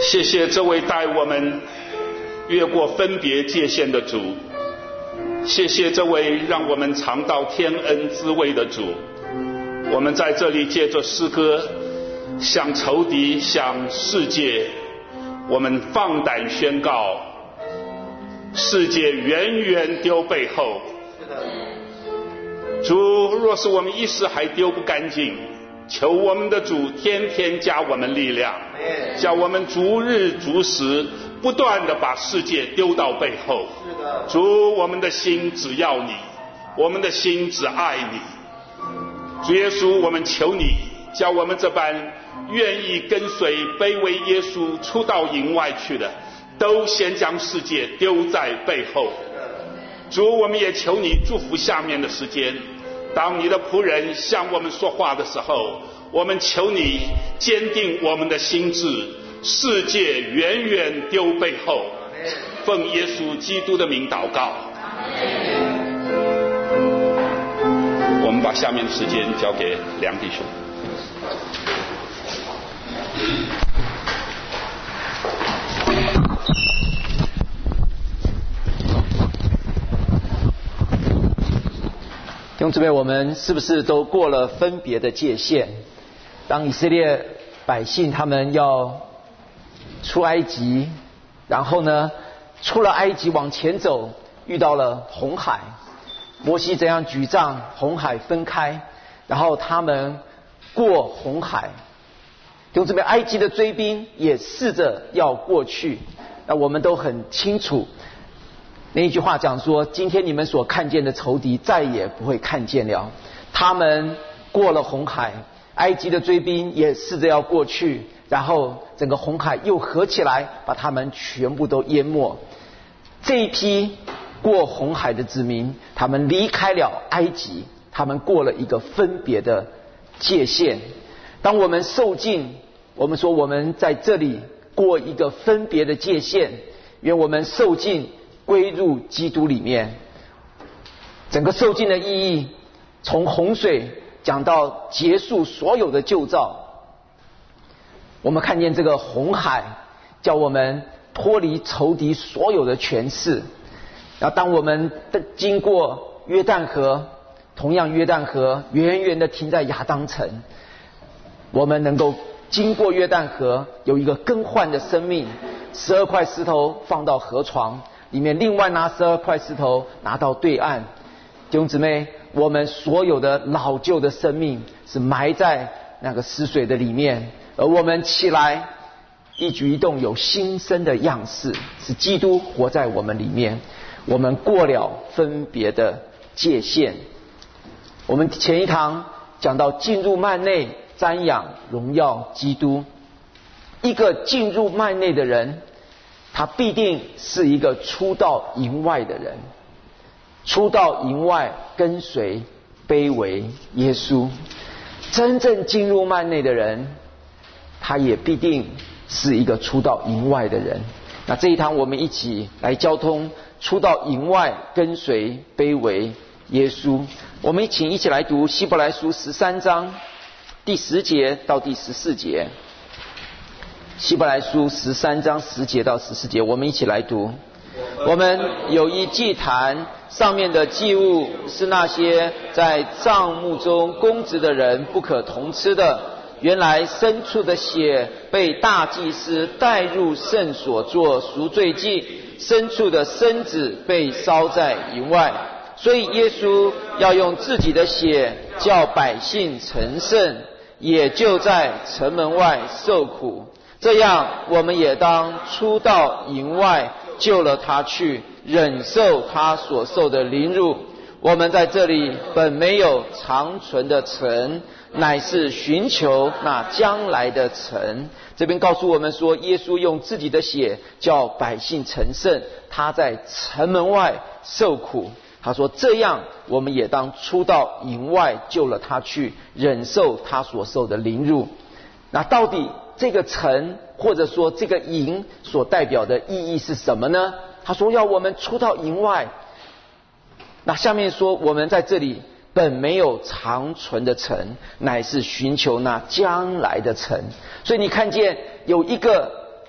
谢谢这位带我们越过分别界限的主，谢谢这位让我们尝到天恩滋味的主。我们在这里借着诗歌向仇敌向世界，我们放胆宣告，世界远远丢背后。主，若是我们一时还丢不干净，求我们的主天天加我们力量，叫我们逐日逐时不断地把世界丢到背后。主，我们的心只要你，我们的心只爱你。主耶稣，我们求你，叫我们这般愿意跟随卑微耶稣出到营外去的，都先将世界丢在背后。主，我们也求你祝福下面的时间，当你的仆人向我们说话的时候，我们求你坚定我们的心志，世界远远丢背后。奉耶稣基督的名祷告。我们把下面的时间交给梁弟兄。 弟兄姊妹，我们是不是都过了分别的界限？当以色列百姓他们要出埃及，然后呢，出了埃及往前走，遇到了红海，摩西怎样举杖，红海分开，然后他们过红海。弟兄姊妹，埃及的追兵也试着要过去，那我们都很清楚。那一句话讲说，今天你们所看见的仇敌再也不会看见了。他们过了红海，埃及的追兵也试着要过去，然后整个红海又合起来，把他们全部都淹没。这一批过红海的子民，他们离开了埃及，他们过了一个分别的界限。当我们受尽，我们说我们在这里过一个分别的界限，愿我们受尽归入基督里面。整个受尽的意义，从洪水讲到结束所有的旧造。我们看见这个红海叫我们脱离仇敌所有的权势。然后当我们经过约旦河，同样约旦河远远的停在亚当城，我们能够经过约旦河，有一个更换的生命。12块石头放到河床里面，另外拿12块石头拿到对岸。弟兄姊妹，我们所有的老旧的生命是埋在那个死水的里面，而我们起来一举一动有新生的样式，是基督活在我们里面。我们过了分别的界限。我们前一堂讲到进入幔内瞻仰荣耀基督。一个进入幔内的人，他必定是一个出到营外的人，出到营外跟随卑微耶稣。真正进入幔内的人，他也必定是一个出到营外的人。那这一堂我们一起来交通出到营外跟随卑微耶稣。我们一起来读希伯来书13章第10节到第14节。希伯来书13章10节到14节，我们一起来读。我们有一祭坛，上面的祭物是那些在帐幕中供职的人不可同吃的。原来牲畜的血被大祭司带入圣所做赎罪祭，牲畜的身子被烧在营外。所以耶稣要用自己的血叫百姓成圣，也就在城门外受苦。这样我们也当出到营外，救了他去，忍受他所受的凌辱。我们在这里本没有长存的城，乃是寻求那将来的城。这边告诉我们说，耶稣用自己的血叫百姓成圣，他在城门外受苦。他说这样我们也当出到营外，救了他去，忍受他所受的凌辱。那到底这个城或者说这个营所代表的意义是什么呢？他说要我们出到营外。那下面说我们在这里本没有长存的城，乃是寻求那将来的城。所以你看见有一个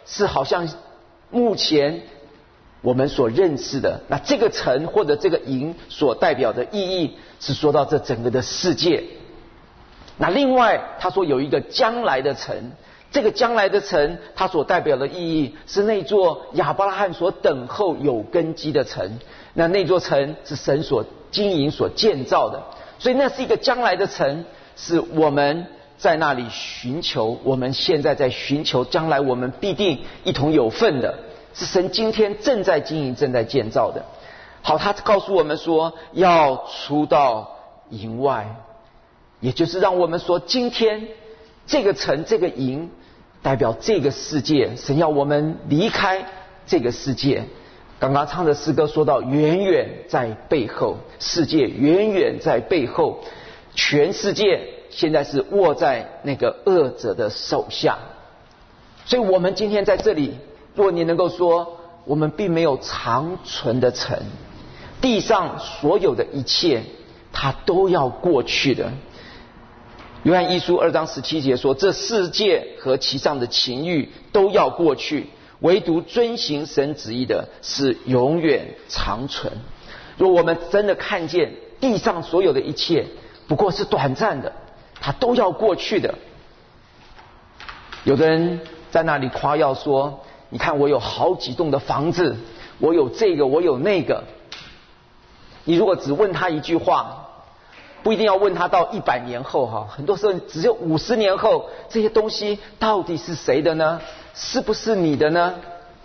是好像目前我们所认识的，那这个城或者这个营所代表的意义是说到这整个的世界。那另外他说有一个将来的城，这个将来的城它所代表的意义是那座亚伯拉罕所等候有根基的城，那座城是神所经营所建造的，所以那是一个将来的城，是我们在那里寻求，我们现在在寻求，将来我们必定一同有份的，是神今天正在经营正在建造的。好，他告诉我们说要出到营外，也就是让我们说今天这个城这个营代表这个世界，神要我们离开这个世界。刚刚唱的诗歌说到远远在背后，世界远远在背后，全世界现在是握在那个恶者的手下。所以我们今天在这里，如果你能够说我们并没有长存的城，地上所有的一切它都要过去的。约翰一书2章17节说，这世界和其上的情欲都要过去，唯独遵行神旨意的是永远长存。如果我们真的看见地上所有的一切不过是短暂的，它都要过去的。有的人在那里夸耀说，你看我有好几栋的房子，我有这个我有那个。你如果只问他一句话，不一定要问他到100年后哈，很多时候只有50年后，这些东西到底是谁的呢？是不是你的呢？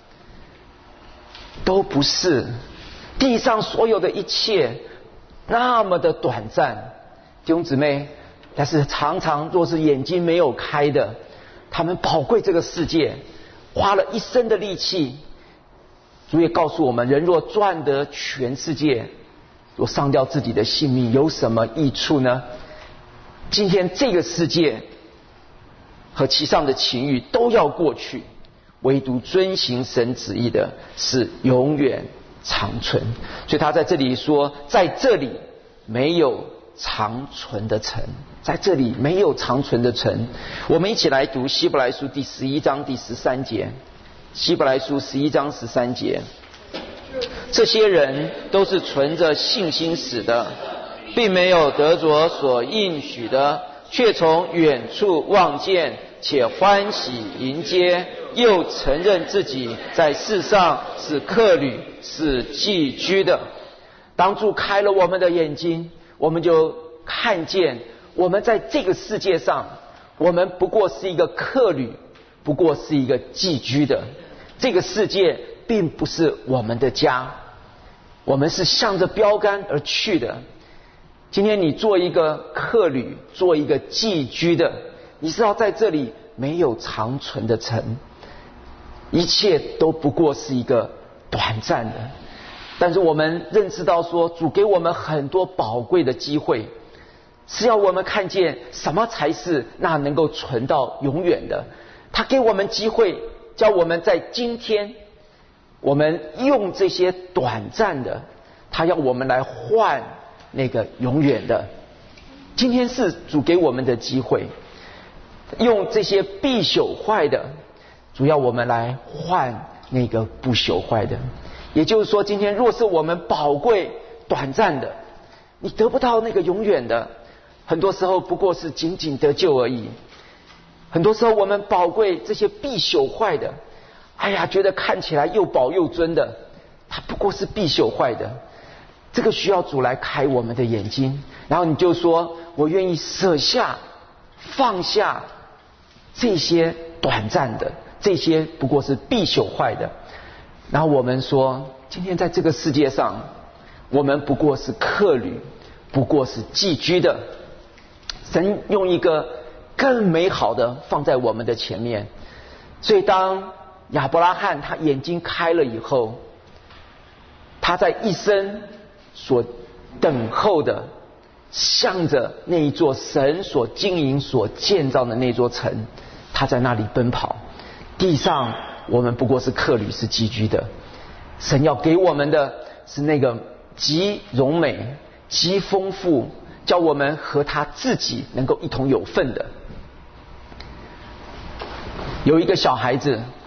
都不是。地上所有的一切那么的短暂，弟兄姊妹，但是常常若是眼睛没有开的，他们宝贵这个世界，花了一生的力气。主也告诉我们，人若赚得全世界，若丧掉自己的性命，有什么益处呢？今天这个世界和其上的情欲都要过去，唯独遵行神旨意的是永远长存。所以他在这里说，在这里没有长存的城，在这里没有长存的城。我们一起来读希伯来书第11章第13节。希伯来书11章13节，这些人都是存着信心死的，并没有得着所应许的，却从远处望见，且欢喜迎接，又承认自己在世上是客旅，是寄居的。当主开了我们的眼睛，我们就看见我们在这个世界上，我们不过是一个客旅，不过是一个寄居的。这个世界并不是我们的家，我们是向着标杆而去的。今天你做一个客旅，做一个寄居的，你知道在这里没有长存的城，一切都不过是一个短暂的。但是我们认知到说，主给我们很多宝贵的机会，是要我们看见什么才是那能够存到永远的。他给我们机会，叫我们在今天，我们用这些短暂的，他要我们来换那个永远的。今天是主给我们的机会，用这些必朽坏的，主要我们来换那个不朽坏的。也就是说，今天若是我们宝贵短暂的，你得不到那个永远的，很多时候不过是仅仅得救而已。很多时候我们宝贵这些必朽坏的，哎呀，觉得看起来又宝又尊的，它不过是必朽坏的。这个需要主来开我们的眼睛，然后你就说，我愿意舍下放下这些短暂的，这些不过是必朽坏的。然后我们说，今天在这个世界上，我们不过是客旅，不过是寄居的。神用一个更美好的放在我们的前面。所以当亚伯拉罕他眼睛开了以后，他在一生所等候的，向着那一座神所经营所建造的那座城，他在那里奔跑。地上我们不过是客旅，是寄居的。神要给我们的是那个极荣美极丰富，叫我们和他自己能够一同有份的。有一个小孩子，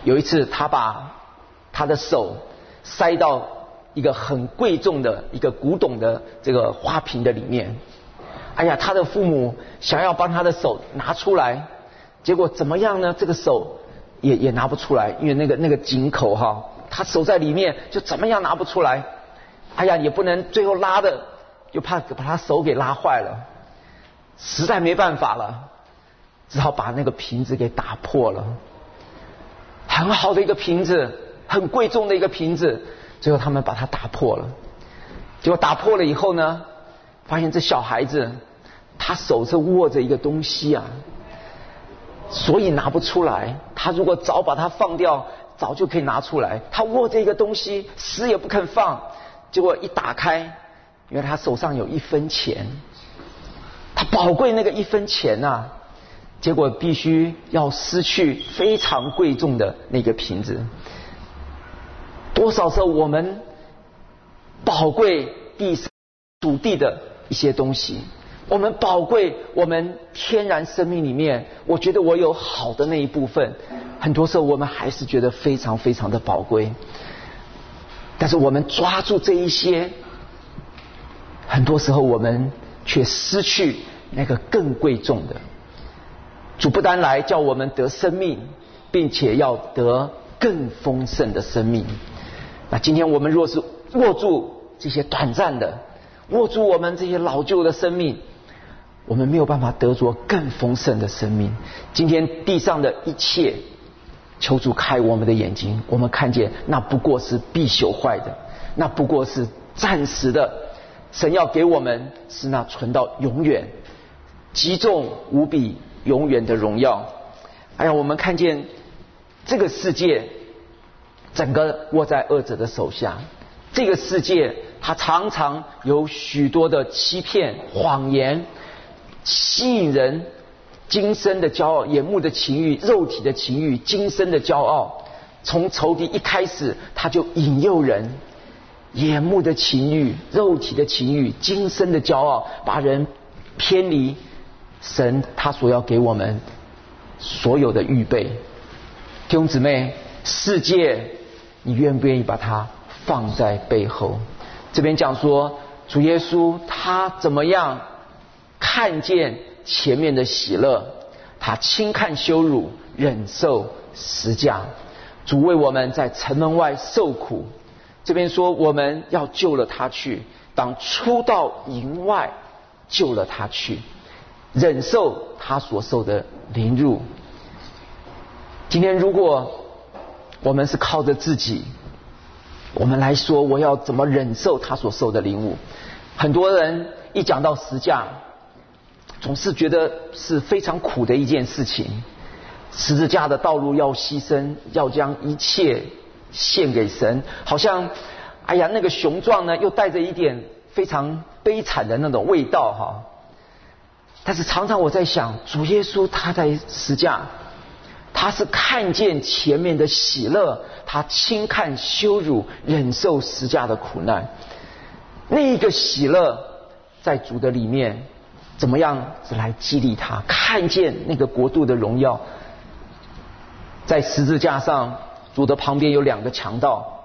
有一次他把他的手塞到一个很贵重的一个古董的这个花瓶的里面，哎呀，他的父母想要帮他的手拿出来，结果怎么样呢？这个手也拿不出来，因为那个井口哈，他手在里面就怎么样拿不出来。哎呀，也不能最后拉的，就怕把他手给拉坏了，实在没办法了，只好把那个瓶子给打破了。很好的一个瓶子，很贵重的一个瓶子，最后他们把它打破了。结果打破了以后呢，发现这小孩子他手是握着一个东西啊，所以拿不出来。他如果早把它放掉，早就可以拿出来。他握着一个东西，死也不肯放。结果一打开，原来他手上有1分钱，他宝贵那个1分钱啊，结果必须要失去非常贵重的那个瓶子。多少时候我们宝贵属地的一些东西，我们宝贵我们天然生命里面，我觉得我有好的那一部分，很多时候我们还是觉得非常非常的宝贵。但是我们抓住这一些，很多时候我们却失去那个更贵重的。主不单来叫我们得生命，并且要得更丰盛的生命。那今天我们若是握住这些短暂的，握住我们这些老旧的生命，我们没有办法得着更丰盛的生命。今天地上的一切，求主开我们的眼睛，我们看见那不过是必朽坏的，那不过是暂时的。神要给我们是那存到永远、极重无比、永远的荣耀。哎呀，我们看见这个世界整个握在恶者的手下，这个世界它常常有许多的欺骗、谎言，吸引人今生的骄傲、眼目的情欲、肉体的情欲、今生的骄傲。从仇敌一开始，他就引诱人，眼目的情欲、肉体的情欲、今生的骄傲，把人偏离神他所要给我们所有的预备。弟兄姊妹，世界你愿不愿意把它放在背后？这边讲说主耶稣他怎么样看见前面的喜乐，他轻看羞辱，忍受十架。主为我们在城门外受苦，这边说我们要救了他去，当出到营外救了他去，忍受他所受的凌辱。今天如果我们是靠着自己，我们来说我要怎么忍受他所受的凌辱，很多人一讲到十架，总是觉得是非常苦的一件事情。十字架的道路要牺牲，要将一切献给神，好像哎呀那个雄壮呢又带着一点非常悲惨的那种味道哈。但是常常我在想，主耶稣他在十字架，他是看见前面的喜乐，他轻看羞辱，忍受十字架的苦难。那个喜乐在主的里面怎么样子来激励他看见那个国度的荣耀。在十字架上，主的旁边有2个强盗。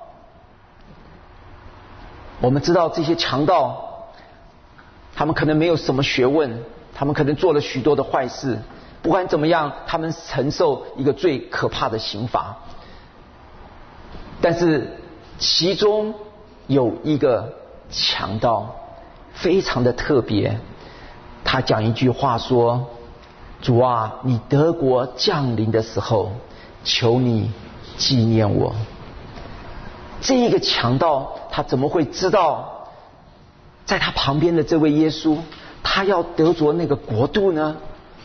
我们知道这些强盗他们可能没有什么学问，他们可能做了许多的坏事，不管怎么样他们承受一个最可怕的刑罚。但是其中有一个强盗非常的特别，他讲一句话说，主啊，你得国降临的时候，求你纪念我。这一个强盗他怎么会知道在他旁边的这位耶稣他要得着那个国度呢？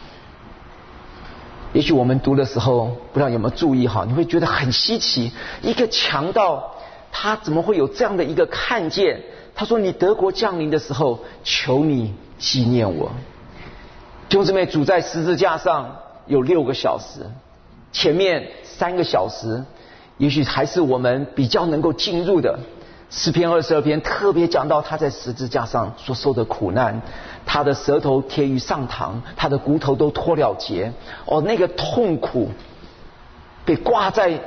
也许我们读的时候不知道有没有注意好，你会觉得很稀奇，一个强盗他怎么会有这样的一个看见？他说你得国降临的时候，求你纪念我。弟兄姊妹，主在十字架上有6个小时，前面3个小时也许还是我们比较能够进入的。诗篇22篇特别讲到他在十字架上所受的苦难，他的舌头贴于上膛，他的骨头都脱了节。那个痛苦被挂在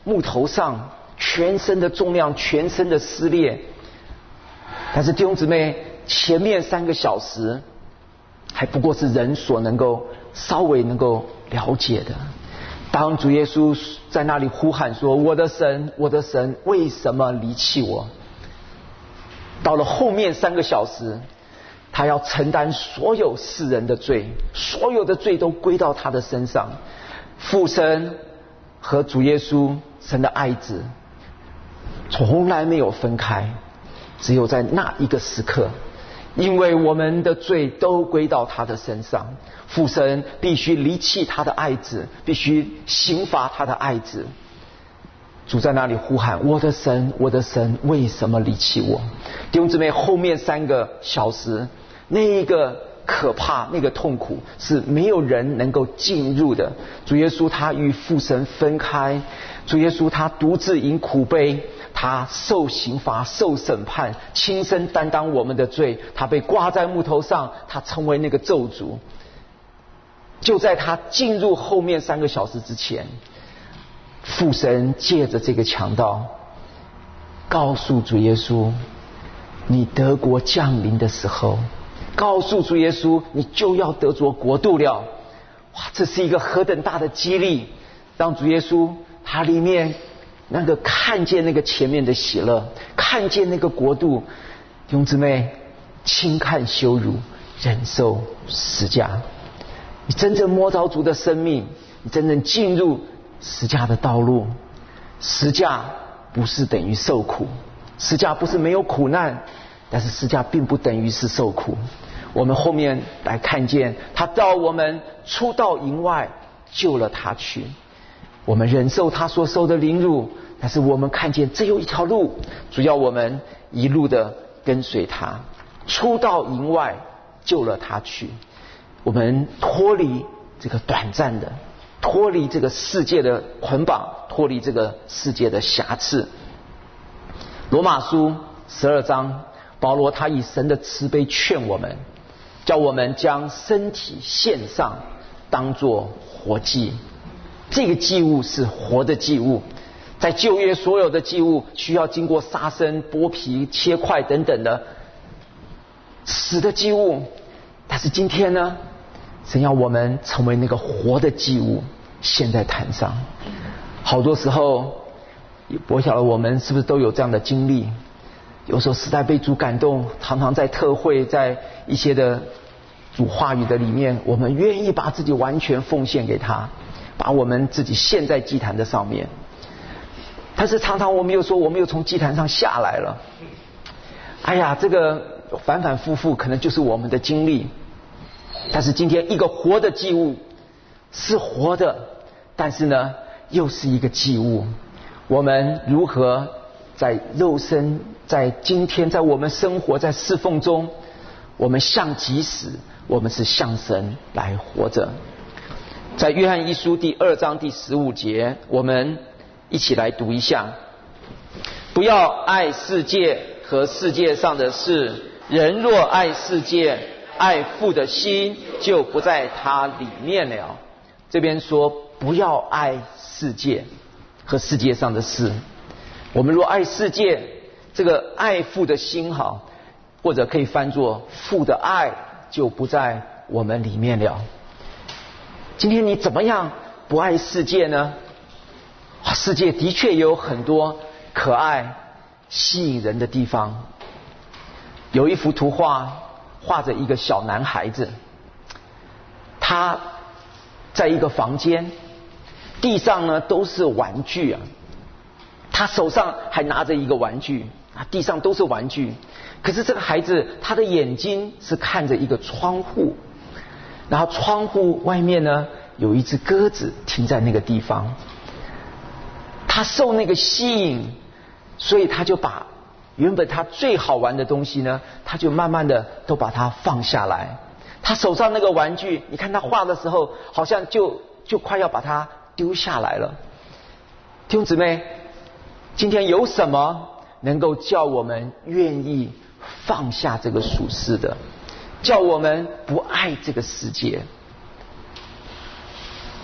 木头上，全身的重量，全身的撕裂。但是弟兄姊妹，前面3个小时还不过是人所能够稍微能够了解的。当主耶稣在那里呼喊说：“我的神，我的神，为什么离弃我？”到了后面3个小时，他要承担所有世人的罪，所有的罪都归到他的身上。父神和主耶稣，神的爱子，从来没有分开，只有在那一个时刻，因为我们的罪都归到他的身上，父神必须离弃他的爱子，必须刑罚他的爱子。主在那里呼喊：“我的神，我的神，为什么离弃我？”弟兄姊妹，后面3个小时，那个可怕，那个痛苦是没有人能够进入的。主耶稣他与父神分开，主耶稣他独自饮苦杯，他受刑罚，受审判，亲身担当我们的罪，他被挂在木头上，他成为那个咒诅。就在他进入后面3个小时之前，父神借着这个强盗告诉主耶稣：“你得国降临的时候，告诉主耶稣，你就要得着国度了。”哇，这是一个何等大的激励！让主耶稣他里面那个看见那个前面的喜乐，看见那个国度，弟兄姊妹，轻看羞辱，忍受十架。你真正摸着主的生命，你真正进入十架的道路。十架不是等于受苦，十架不是没有苦难，但是十架并不等于是受苦。我们后面来看见他到我们出到营外，救了他去。我们忍受他所受的凌辱，但是我们看见这有一条路，主要我们一路的跟随他，出到营外，救了他去。我们脱离这个短暂的，脱离这个世界的捆绑，脱离这个世界的瑕疵。罗马书12章，保罗他以神的慈悲劝我们，叫我们将身体献上，当作活祭。这个祭物是活的祭物，在旧约所有的祭物需要经过杀生、剥皮、切块等等的死的祭物，但是今天呢，神要我们成为那个活的祭物，献在坛上。好多时候，我晓得我们是不是都有这样的经历？有时候实在被主感动，常常在特会，在一些的主话语的里面，我们愿意把自己完全奉献给他，把我们自己献在祭坛的上面。但是常常我们又说，我们又从祭坛上下来了。哎呀，这个反反复复可能就是我们的经历。但是今天一个活的祭物是活的，但是呢又是一个祭物。我们如何在肉身，在今天，在我们生活，在侍奉中，我们像己死，我们是向神来活着。在约翰一书第2章第15节，我们一起来读一下：不要爱世界和世界上的事，人若爱世界，爱父的心就不在他里面了。这边说不要爱世界和世界上的事。我们若爱世界，这个爱父的心好，或者可以翻作父的爱就不在我们里面了。今天你怎么样不爱世界呢？世界的确有很多可爱吸引人的地方。有一幅图画画着一个小男孩子，他在一个房间，地上呢都是玩具啊，他手上还拿着一个玩具啊，地上都是玩具。可是这个孩子他的眼睛是看着一个窗户，然后窗户外面呢有一只鸽子停在那个地方。他受那个吸引，所以他就把原本他最好玩的东西呢，他就慢慢的都把它放下来。他手上那个玩具，你看他画的时候好像就快要把它丢下来了。弟兄姊妹，今天有什么能够叫我们愿意放下这个属世的，叫我们不爱这个世界？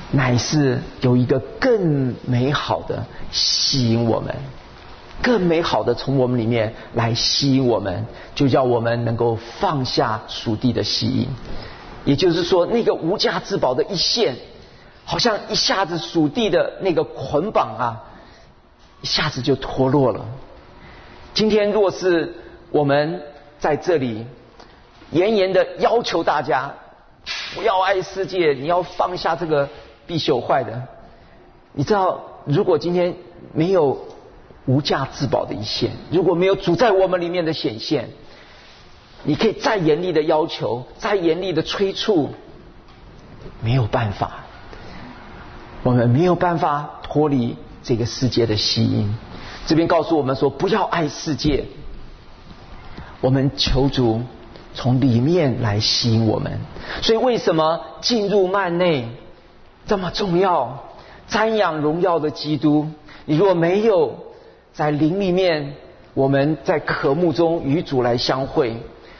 乃是有一个更美好的吸引我们，更美好的从我们里面来吸引我们，就叫我们能够放下属地的吸引。也就是说，那个无价之宝的一线，好像一下子属地的那个捆绑啊，一下子就脱落了。今天若是我们在这里严严的要求大家不要爱世界，你要放下这个必朽坏的，你知道，如果今天没有无价之宝的一线，如果没有主在我们里面的显现，你可以再严厉的要求，再严厉的催促，没有办法，我们没有办法脱离这个世界的吸引。这边告诉我们说，不要爱世界，我们求主从里面来吸引我们。所以为什么进入幔内这么重要？瞻仰荣耀的基督，你若没有在灵里面，我们在渴慕中与主来相会，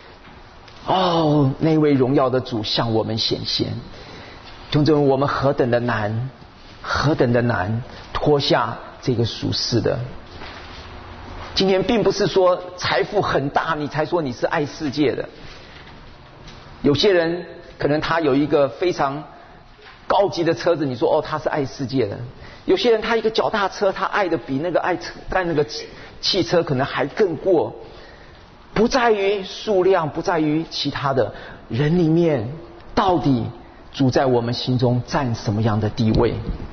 那位荣耀的主向我们显现。弟兄姊妹，我们何等的难，何等的难脱下这个属世的。今天并不是说财富很大你才说你是爱世界的，有些人可能他有一个非常高级的车子，你说他是爱世界的；有些人他一个脚踏车，他爱的比那个爱那个汽车可能还更过。不在于数量，不在于其他的，人里面到底主在我们心中占什么样的地位？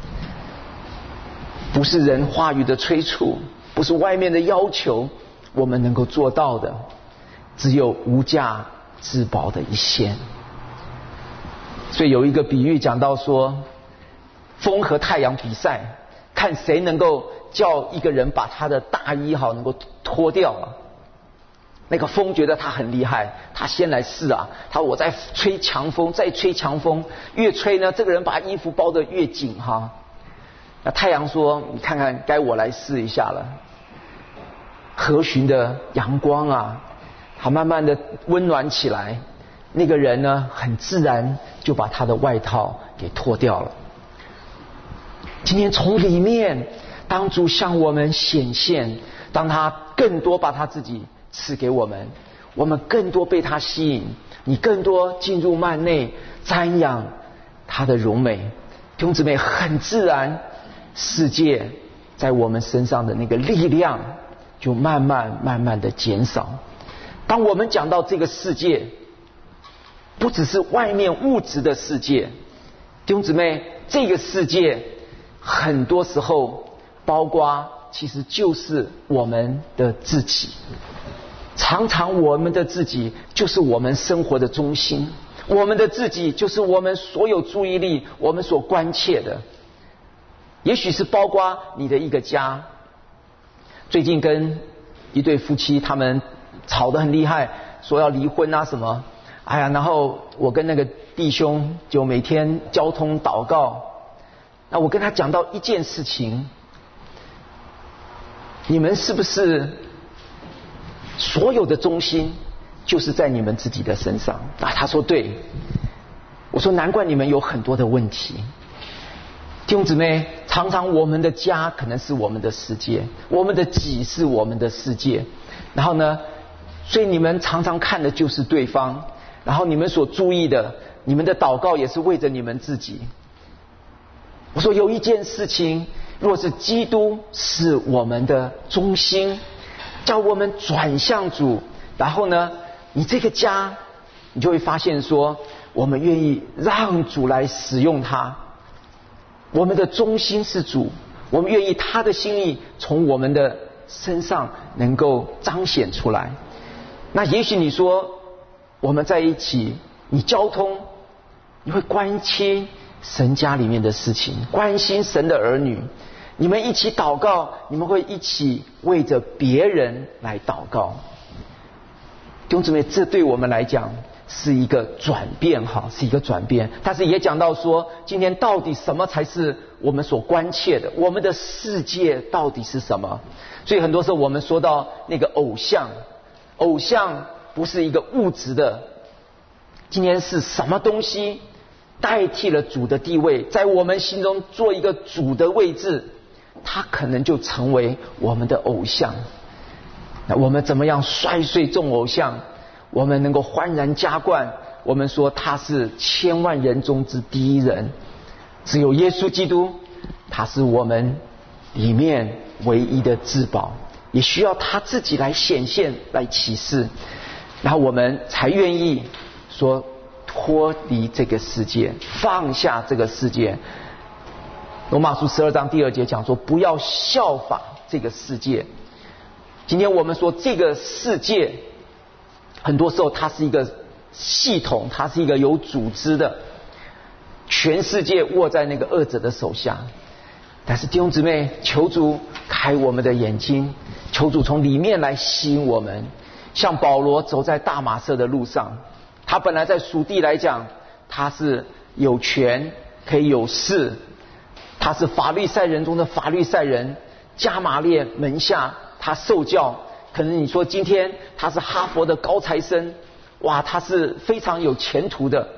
不是人话语的催促，不是外面的要求我们能够做到的，只有无价之宝的一线。所以有一个比喻讲到说，风和太阳比赛，看谁能够叫一个人把他的大衣能够脱掉了。那个风觉得他很厉害，他先来试啊，他我在吹强风，再吹强风，越吹呢，这个人把衣服包得越紧哈。那太阳说，你看看该我来试一下了。和煦的阳光啊，它慢慢的温暖起来，那个人呢很自然就把他的外套给脱掉了。今天从里面，当主向我们显现，当他更多把他自己赐给我们，我们更多被他吸引，你更多进入幔内瞻仰他的荣美。弟兄姊妹，很自然，世界在我们身上的那个力量就慢慢的减少。当我们讲到这个世界，不只是外面物质的世界，弟兄姊妹，这个世界很多时候包括其实就是我们的自己。常常我们的自己就是我们生活的中心，我们的自己就是我们所有注意力，我们所关切的。也许是包括你的一个家。最近跟一对夫妻他们吵得很厉害，说要离婚啊什么，然后我跟那个弟兄就每天交通祷告。那我跟他讲到一件事情，你们是不是所有的中心就是在你们自己的身上？他说对。我说难怪你们有很多的问题。弟兄姊妹，常常我们的家可能是我们的世界，我们的己是我们的世界，然后呢，所以你们常常看的就是对方，然后你们所注意的，你们的祷告也是为着你们自己。我说有一件事情，若是基督是我们的中心，叫我们转向主，然后呢，你这个家你就会发现说，我们愿意让主来使用它。我们的中心是主，我们愿意他的心意从我们的身上能够彰显出来。那也许你说我们在一起，你交通你会关心神家里面的事情，关心神的儿女，你们一起祷告，你们会一起为着别人来祷告。弟兄姊妹，这对我们来讲是一个转变是一个转变。但是也讲到说，今天到底什么才是我们所关切的？我们的世界到底是什么？所以很多时候我们说到那个偶像不是一个物质的，今天是什么东西代替了主的地位，在我们心中做一个主的位置，他可能就成为我们的偶像。那我们怎么样摔碎众偶像？我们能够欢然加冠，我们说他是千万人中之第一人，只有耶稣基督，他是我们里面唯一的至宝，也需要他自己来显现来启示，然后我们才愿意说脱离这个世界，放下这个世界。罗马书12章第2节讲说，不要效法这个世界。今天我们说这个世界很多时候它是一个系统，它是一个有组织的，全世界握在那个恶者的手下。但是弟兄姊妹，求主开我们的眼睛，求主从里面来吸引我们。像保罗走在大马色的路上，他本来在属地来讲，他是有权可以有势，他是法律赛人中的法律赛人，加马列门下他受教，可能你说今天他是哈佛的高材生，哇，他是非常有前途的。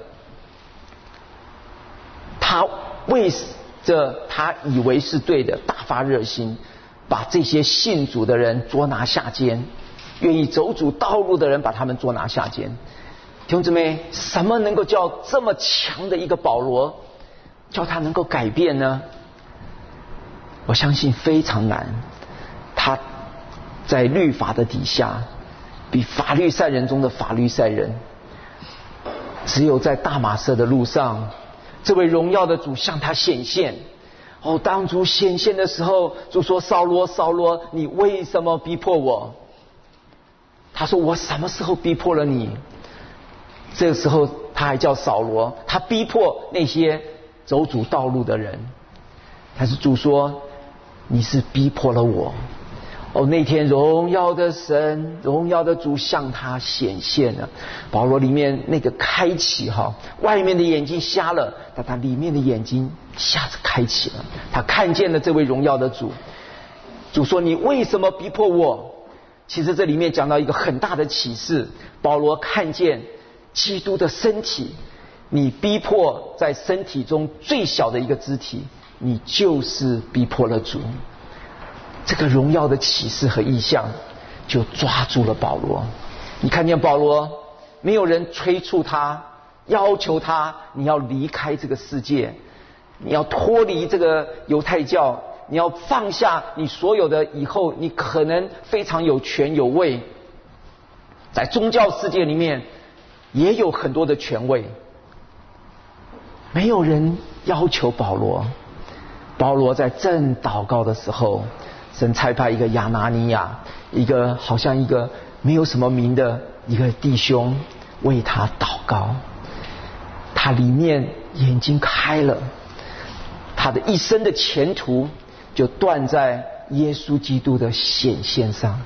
他为着他以为是对的大发热心，把这些信主的人捉拿下监，愿意走主道路的人把他们捉拿下监。弟兄姊妹，什么能够叫这么强的一个保罗叫他能够改变呢？我相信非常难。他在律法的底下，比法律赛人中的法律赛人，只有在大马色的路上，这位荣耀的主向他显现。哦，当主显现的时候，主说：扫罗，扫罗，你为什么逼迫我？他说：我什么时候逼迫了你？这个时候他还叫扫罗，他逼迫那些走主道路的人。但是主说：你是逼迫了我。哦，那天荣耀的神，荣耀的主向他显现了。保罗里面那个开启哈，外面的眼睛瞎了，但他里面的眼睛一下子开启了，他看见了这位荣耀的主。主说：你为什么逼迫我？其实这里面讲到一个很大的启示，保罗看见基督的身体，你逼迫在身体中最小的一个肢体，你就是逼迫了主。这个荣耀的启示和意象就抓住了保罗。你看见保罗，没有人催促他，要求他你要离开这个世界，你要脱离这个犹太教，你要放下你所有的以后你可能非常有权有位。在宗教世界里面也有很多的权位，没有人要求保罗。保罗在正祷告的时候，神差派一个亚拿尼亚，一个好像一个没有什么名的一个弟兄为他祷告，他里面眼睛开了，他的一生的前途就断在耶稣基督的显现上。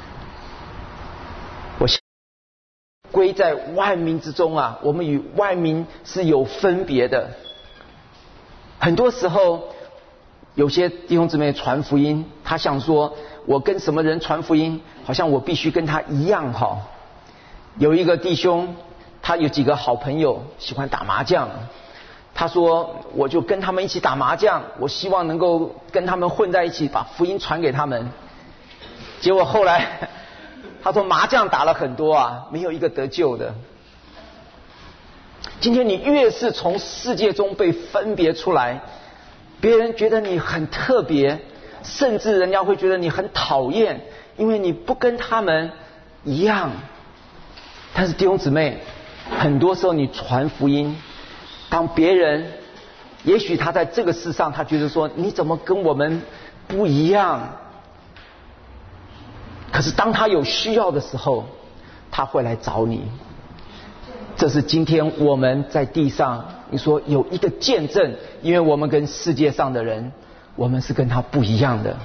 我归在万民之中啊，我们与万民是有分别的。很多时候有些弟兄姊妹传福音，他想说我跟什么人传福音，好像我必须跟他一样哈。有一个弟兄，他有几个好朋友喜欢打麻将，他说我就跟他们一起打麻将，我希望能够跟他们混在一起，把福音传给他们。结果后来他说麻将打了很多啊，没有一个得救的。今天你越是从世界中被分别出来，别人觉得你很特别，甚至人家会觉得你很讨厌，因为你不跟他们一样。但是弟兄姊妹，很多时候你传福音，当别人也许他在这个世上他觉得说你怎么跟我们不一样，可是当他有需要的时候，他会来找你。这是今天我们在地上你说有一个见证，因为我们跟世界上的人，我们是跟他不一样的。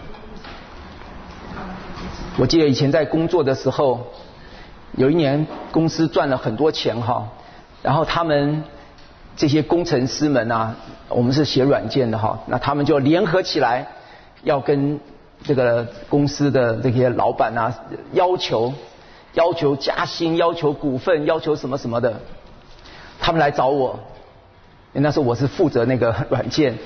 我记得以前在工作的时候，有一年公司赚了很多钱哈，然后他们这些工程师们啊，我们是写软件的哈，那他们就联合起来要跟这个公司的这些老板啊要求加薪，要求股份，要求什么什么的。他们来找我， 因为那时候我是负责那个软件。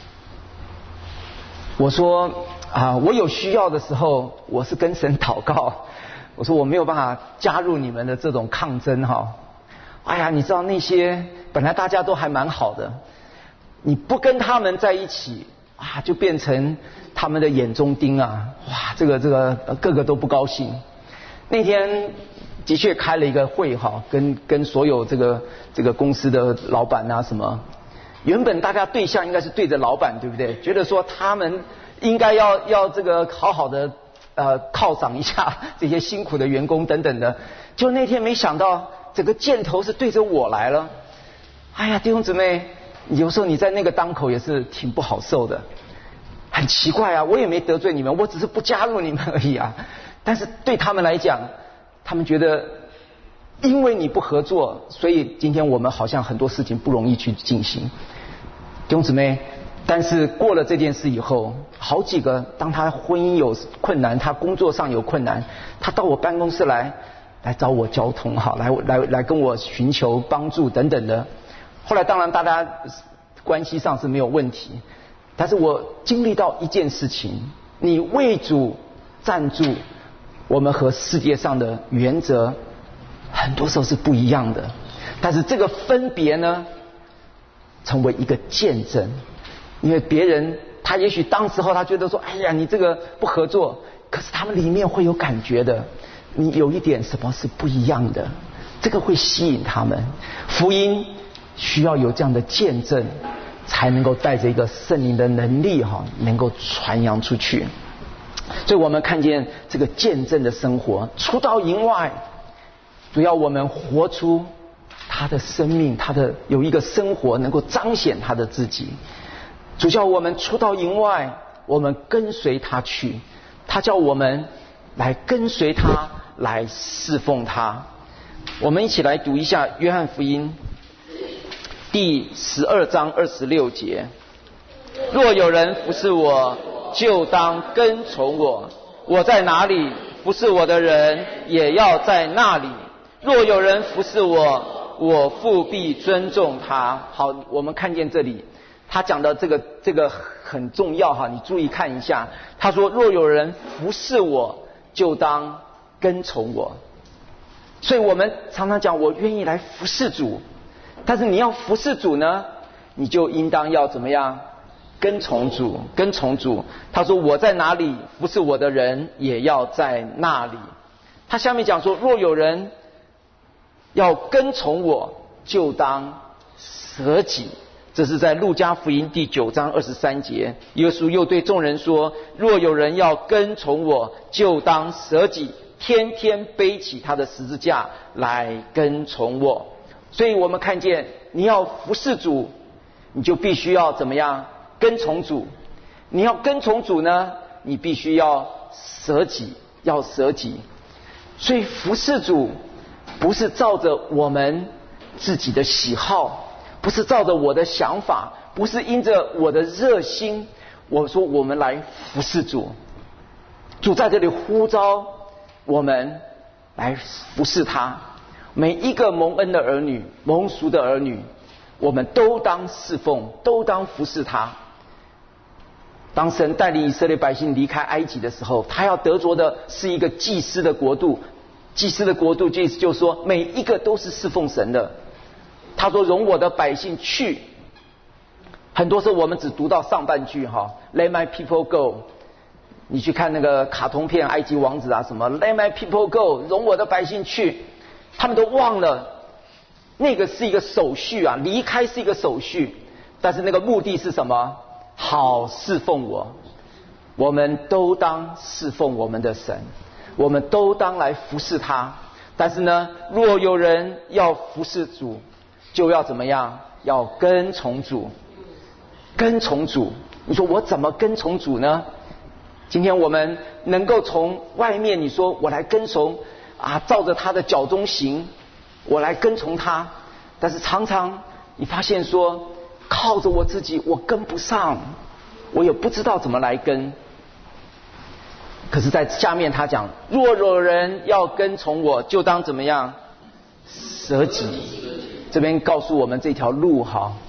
我说我有需要的时候，我是跟神祷告。我说我没有办法加入你们的这种抗争哈。哎呀，你知道那些本来大家都还蛮好的，你不跟他们在一起就变成他们的眼中钉啊！哇，这个个个都不高兴。那天的确开了一个会哈，跟所有这个公司的老板啊什么。原本大家对象应该是对着老板，对不对？觉得说他们应该要这个好好的犒赏一下这些辛苦的员工等等的。就那天没想到整个箭头是对着我来了。哎呀，弟兄姊妹，有时候你在那个当口也是挺不好受的。很奇怪啊，我也没得罪你们，我只是不加入你们而已啊。但是对他们来讲，他们觉得因为你不合作，所以今天我们好像很多事情不容易去进行。弟兄姊妹，但是过了这件事以后，好几个当他婚姻有困难，他工作上有困难，他到我办公室来找我交通哈，来跟我寻求帮助等等的。后来当然大家关系上是没有问题，但是我经历到一件事情，你为主站住，我们和世界上的原则很多时候是不一样的，但是这个分别呢，成为一个见证。因为别人他也许当时候他觉得说，哎呀你这个不合作，可是他们里面会有感觉的，你有一点什么是不一样的，这个会吸引他们。福音需要有这样的见证，才能够带着一个圣灵的能力能够传扬出去。所以我们看见这个见证的生活，出到营外，主要我们活出他的生命，他的有一个生活能够彰显他的自己。主叫我们出到营外，我们跟随他去，他叫我们来跟随他，来侍奉他。我们一起来读一下约翰福音第12章26节：若有人服侍我，就当跟从我，我在哪里，服侍我的人也要在那里。若有人服侍我，我父必尊重他。好，我们看见这里他讲的这个很重要哈，你注意看一下。他说若有人服侍我，就当跟从我。所以我们常常讲我愿意来服侍主，但是你要服侍主呢，你就应当要怎么样？跟从主，跟从主。他说我在哪里，服侍我的人也要在那里。他下面讲说，若有人要跟从我，就当舍己。这是在路加福音第9章23节。耶稣又对众人说，若有人要跟从我，就当舍己，天天背起他的十字架来跟从我。所以我们看见你要服侍主，你就必须要怎么样？跟从主。你要跟从主呢，你必须要舍己，要舍己。所以服侍主不是照着我们自己的喜好，不是照着我的想法，不是因着我的热心。我说我们来服侍主，主在这里呼召我们来服侍他。每一个蒙恩的儿女，蒙赎的儿女，我们都当侍奉，都当服侍他。当神带领以色列百姓离开埃及的时候，他要得着的是一个祭司的国度。祭司的国度就是说每一个都是侍奉神的。他说容我的百姓去。很多时候我们只读到上半句Let my people go。 你去看那个卡通片埃及王子啊什么 Let my people go， 容我的百姓去，他们都忘了那个是一个手续啊，离开是一个手续，但是那个目的是什么？好侍奉我。我们都当侍奉我们的神，我们都当来服侍他。但是呢，若有人要服侍主，就要怎么样？要跟从主。跟从主，你说我怎么跟从主呢？今天我们能够从外面你说我来跟从照着他的脚中行，我来跟从他，但是常常你发现说靠着我自己我跟不上，我也不知道怎么来跟。可是在下面他讲，若有人要跟从我，就当怎么样？舍己。这边告诉我们这条路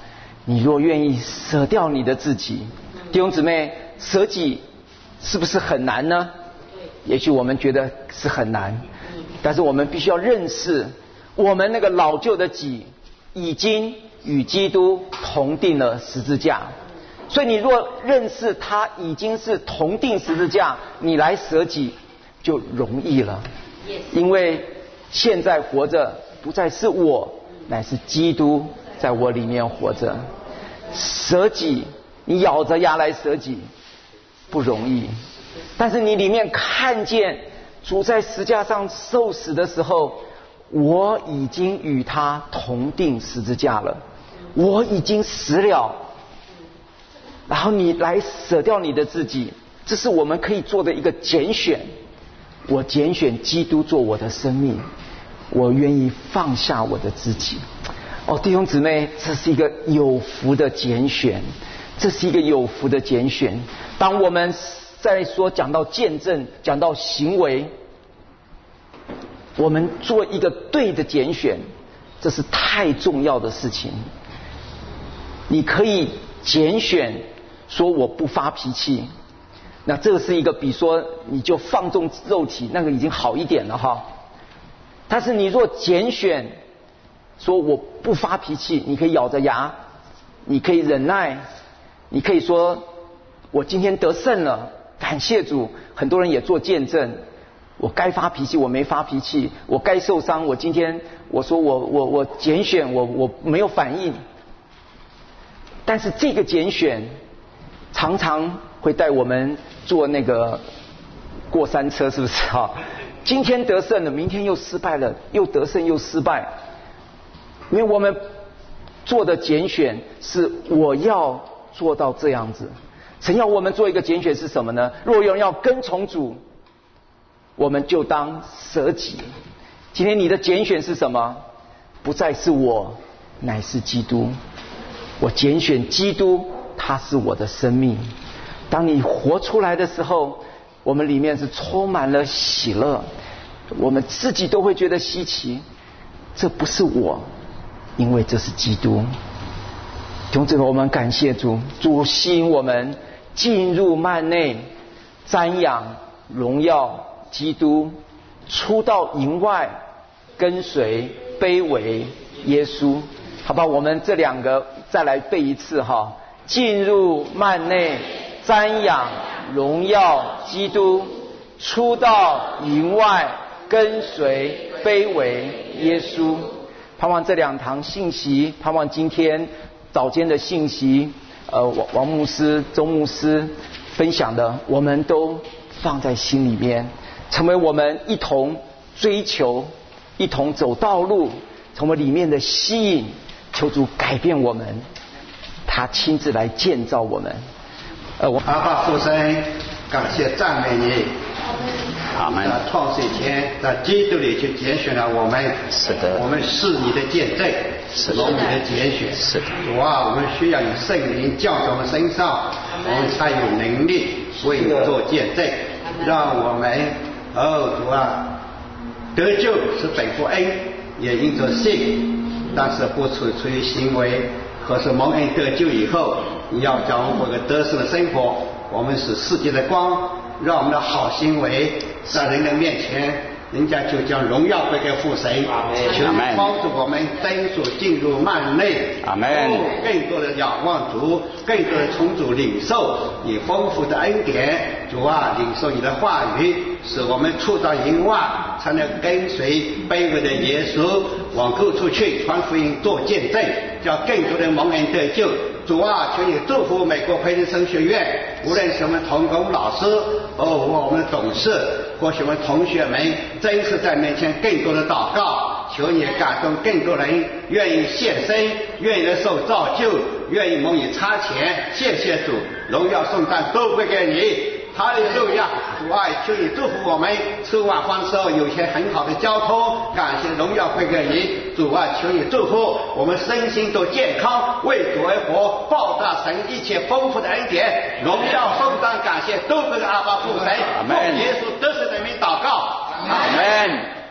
你若愿意舍掉你的自己，弟兄姊妹，舍己是不是很难呢？也许我们觉得是很难，但是我们必须要认识，我们那个老旧的己已经与基督同定了十字架。所以你若认识他已经是同定十字架，你来舍己就容易了。因为现在活着不再是我，乃是基督在我里面活着。舍己，你咬着牙来舍己不容易，但是你里面看见主在十字架上受死的时候，我已经与他同定十字架了，我已经死了，然后你来舍掉你的自己，这是我们可以做的一个拣选。我拣选基督做我的生命，我愿意放下我的自己。弟兄姊妹，这是一个有福的拣选，这是一个有福的拣选。当我们在讲到见证，讲到行为，我们做一个对的拣选，这是太重要的事情。你可以拣选说我不发脾气，那这个是一个比说你就放纵肉体，那个已经好一点了哈。但是你若拣选说我不发脾气，你可以咬着牙，你可以忍耐，你可以说我今天得胜了，感谢主。很多人也做见证，我该发脾气我没发脾气，我该受伤我今天我说我拣选我没有反应。但是这个拣选常常会带我们做那个过山车，是不是哈？今天得胜了，明天又失败了，又得胜又失败。因为我们做的拣选是我要做到这样子。神要我们做一个拣选是什么呢？若有人要跟从主，我们就当舍己。今天你的拣选是什么？不再是我，乃是基督。我拣选基督，他是我的生命。当你活出来的时候，我们里面是充满了喜乐，我们自己都会觉得稀奇，这不是我，因为这是基督。从这个我们感谢主，主吸引我们进入幔内，瞻仰荣耀基督，出到营外，跟随卑微耶稣。好吧，我们这两个再来背一次哈。进入幔内，瞻仰荣耀基督，出到营外，跟随卑微耶稣。盼望这两堂信息，盼望今天早间的信息，王牧师、周牧师分享的，我们都放在心里面，成为我们一同追求、一同走道路，成为里面的吸引。求主改变我们，他亲自来建造我们。 阿爸父神，感谢赞美你。 阿们。 在创世以前，在基督里去拣选了我们。 是的。 我们是你的见证，是你的拣选。 是的。 主啊，我们需要你圣灵降在我们身上，我们才有能力为你做见证，让我们主啊得救是本乎恩，也因着信。但是不出于行为，可是蒙恩得救以后，你要将我们过个得胜的生活。我们是世界的光，让我们的好行为在人的面前，人家就将荣耀归给父神。求你帮助我们登属进入幔内。 阿门。 更多的仰望主，更多的从主领受你丰富的恩典。主啊，领受你的话语，使我们出到营外，才能跟随卑微的耶稣往各处去传福音做见证，叫更多的蒙恩得救。主啊，求你祝福美国培仁神学院，无论是我们同工老师我们的董事，或是我们同学们，真是在面前更多的祷告，求你感动更多人愿意献身，愿意受造就，愿意蒙你差遣。谢谢主，荣耀颂赞都归给你。哈利路亚！主啊，求你祝福我们吃晚饭的时候有些很好的交通，感谢荣耀归给你。主啊，求你祝福我们身心都健康，为主而活，报答神一切丰富的恩典。荣耀颂赞感谢都归给阿爸父神。 阿门。 耶稣得胜的名祷告。 阿门。